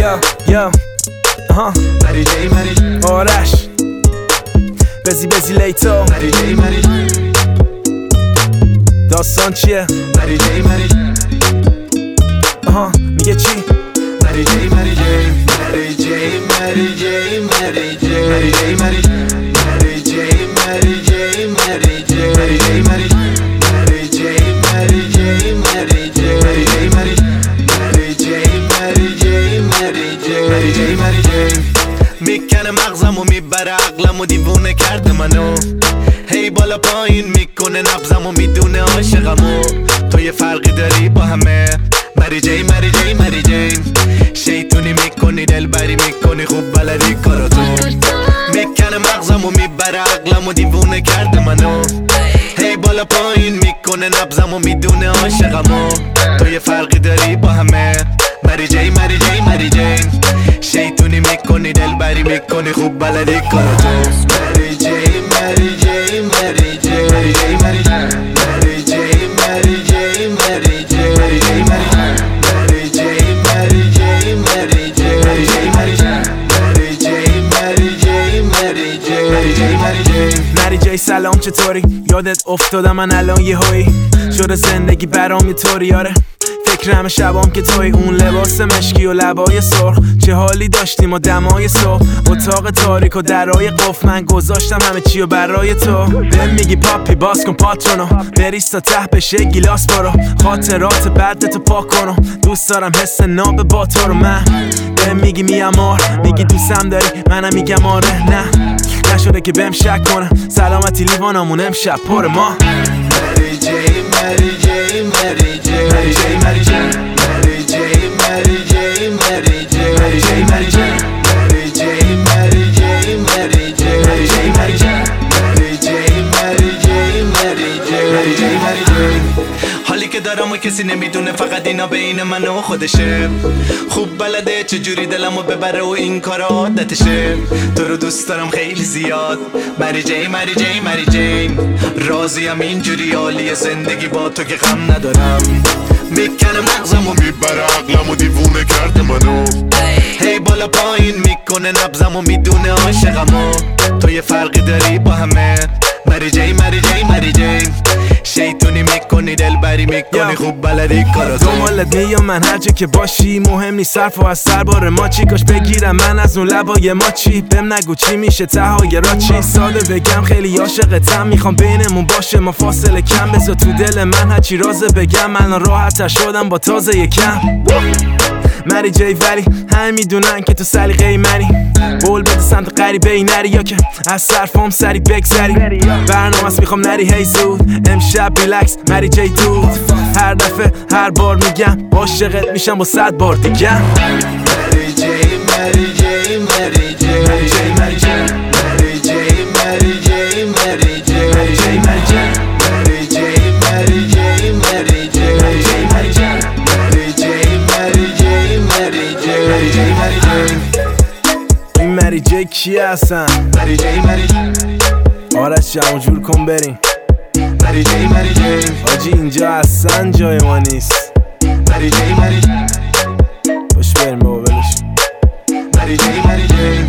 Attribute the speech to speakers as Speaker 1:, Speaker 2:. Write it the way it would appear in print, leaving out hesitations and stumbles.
Speaker 1: یا
Speaker 2: مری جی
Speaker 1: آرش بزی لیتا داستان چیه؟
Speaker 2: مری
Speaker 1: میگه چی؟
Speaker 2: مری میکنه مغزمو میبره عقلمو دیوونه کرده منو هی بالا پایین میکنه نبضمو میدونه عاشقمو تو یه فرقی داری با همه مری جی شیطونی میکنی دلبری میکنی خوب بلدی کاراتو میکنه مغزمو میبره عقلمو دیوونه کرده منو هی بالا پایین میکنه نبضمو میدونه عاشقمو تو یه فرقی داری با همه مری جی شیطونی میکنی دلبری میکنی خوب بلدی کاراتو مری جی
Speaker 1: مری جی سلام چطوری؟ یادت افتادم من الان یه هایی شده زندگی برام یه طوری آره فکرم شبام که توی اون لباس مشکی و لبای سرخ چه حالی داشتیم و دمای صبح اتاق تاریک و درای قفل من گذاشتم همه چی و برای تو بهم میگی پاپی باز کن پاتونو بریز تا ته بشه گیلاس برو خاطرات بعدتو پاک کنم دوست دارم حس ناب با تو رو من بهم میگی میامار میگی دوستم داری منم میگم آره نه نشده که بهم شک کنم سلامتی لیوانمون امشب پر ما
Speaker 2: مری جی حالی که دارم و کسی نمیدونه فقط اینا بین من و خودشه خوب بلده چجوری دلمو ببره و این کار عادتشه تو رو دوست دارم خیلی زیاد مری جی راضیم اینجوری عالی زندگی با تو که غم ندارم میکنه مغزمو میبره عقلمو دیوونه کرده منو هی بالا پایین میکنه نبضمو میدونه عاشقمو تو یه فرقی داری با همه مری جی شیطونی میکنی دلبری میکنی خوب بلدی کاراتو
Speaker 1: دنبالت میام من هر جا که باشی مهم نیست صرف و از سر بار ما چی کاش بگیرم من از اون لبای ما چی بهم نگو چی میشه تهای را چی ساده بگم خیلی عاشقتم میخوام بینمون باشه ما فاصله کم بذار تو دل من هرچی رازه بگم من راحت تر شدم با تازه یکم مری جی ولی همه میدونن که تو سلیقه منی بول بده سمت غریبه ای نری یا که از صرفام سری بگذری برنامه‌ست میخوام نری هی زود امشب ریلکس مری جی دود هر دفعه هر بار میگم عاشقت میشم با 100 بار دیگه
Speaker 2: مری
Speaker 1: جی کی هستن؟
Speaker 2: مری جی
Speaker 1: آرش جمع جور کن بریم
Speaker 2: مری جی
Speaker 1: حاجی اینجا اصلا جای ما نیست
Speaker 2: مری جی
Speaker 1: باش بریم بابا ولش
Speaker 2: مری جی